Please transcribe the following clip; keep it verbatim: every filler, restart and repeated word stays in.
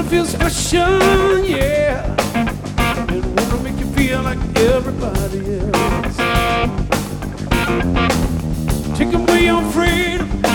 feel special, yeah. And wanna make you feel like everybody else. Take away your freedom.